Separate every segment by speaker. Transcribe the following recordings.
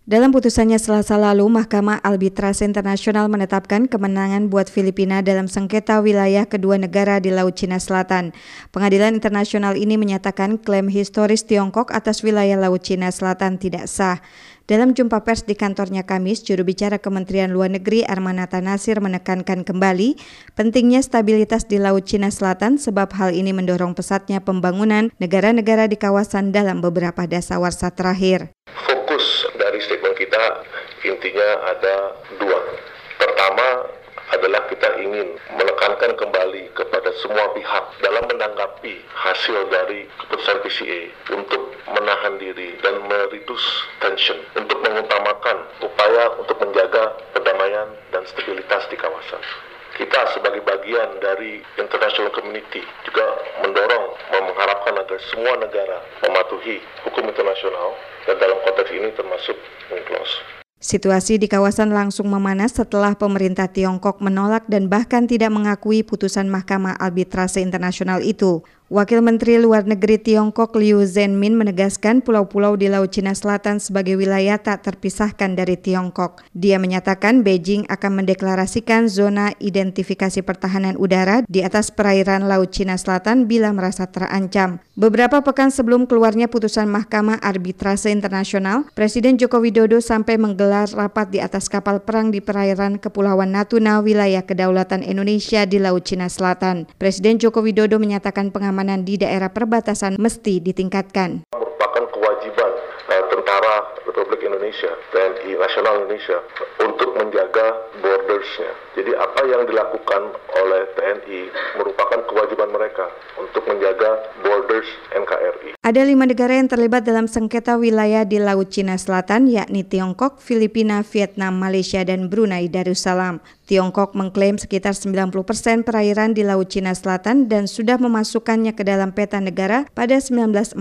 Speaker 1: Dalam putusannya Selasa lalu, Mahkamah Arbitrase Internasional menetapkan kemenangan buat Filipina dalam sengketa wilayah kedua negara di Laut Cina Selatan. Pengadilan internasional ini menyatakan klaim historis Tiongkok atas wilayah Laut Cina Selatan tidak sah. Dalam jumpa pers di kantornya Kamis, juru bicara Kementerian Luar Negeri Armanata Nasir menekankan kembali pentingnya stabilitas di Laut Cina Selatan sebab hal ini mendorong pesatnya pembangunan negara-negara di kawasan dalam beberapa dasawarsa terakhir.
Speaker 2: Fokus dari statement kita intinya ada dua. Pertama adalah kita ingin menekankan kembali kepada semua pihak dalam menanggapi hasil dari keputusan PCA untuk menahan diri dan mereduce tension, untuk mengutamakan upaya untuk menjaga perdamaian dan stabilitas di kawasan. Kita sebagai bagian dari international community juga mengharapkan agar semua negara mematuhi hukum internasional dan dalam konteks ini termasuk UNCLOS.
Speaker 1: Situasi di kawasan langsung memanas setelah pemerintah Tiongkok menolak dan bahkan tidak mengakui putusan Mahkamah Arbitrase Internasional itu. Wakil Menteri Luar Negeri Tiongkok Liu Zhenmin menegaskan pulau-pulau di Laut Cina Selatan sebagai wilayah tak terpisahkan dari Tiongkok. Dia menyatakan Beijing akan mendeklarasikan zona identifikasi pertahanan udara di atas perairan Laut Cina Selatan bila merasa terancam. Beberapa pekan sebelum keluarnya putusan Mahkamah Arbitrase Internasional, Presiden Joko Widodo sampai menggelar rapat di atas kapal perang di perairan Kepulauan Natuna, wilayah kedaulatan Indonesia di Laut Cina Selatan. Presiden Joko Widodo menyatakan pengamanan di daerah perbatasan mesti ditingkatkan.
Speaker 2: Merupakan kewajiban Tentara Republik Indonesia, TNI Nasional Indonesia untuk menjaga bordersnya. Jadi apa yang dilakukan oleh TNI merupakan kewajiban mereka untuk menjaga borders NKRI.
Speaker 1: Ada 5 negara yang terlibat dalam sengketa wilayah di Laut Cina Selatan, yakni Tiongkok, Filipina, Vietnam, Malaysia, dan Brunei Darussalam. Tiongkok mengklaim sekitar 90% perairan di Laut Cina Selatan dan sudah memasukkannya ke dalam peta negara pada 1947.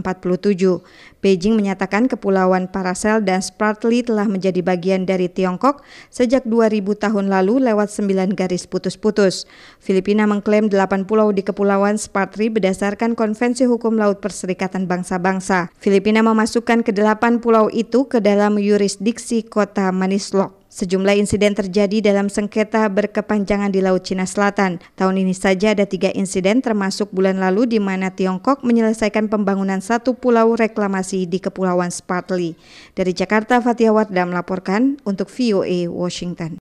Speaker 1: Beijing menyatakan Kepulauan Paracel dan Spratly telah menjadi bagian dari Tiongkok sejak 2000 tahun lalu lewat 9 garis putus-putus. Filipina mengklaim 8 pulau di Kepulauan Spratly berdasarkan Konvensi Hukum Laut Perserikatan Bangsa-Bangsa. Filipina memasukkan ke-8 pulau itu ke dalam yurisdiksi kota Manislok. Sejumlah insiden terjadi dalam sengketa berkepanjangan di Laut Cina Selatan. Tahun ini saja ada 3 insiden termasuk bulan lalu di mana Tiongkok menyelesaikan pembangunan 1 pulau reklamasi di Kepulauan Spratly. Dari Jakarta, Fathia Wardah melaporkan untuk VOA Washington.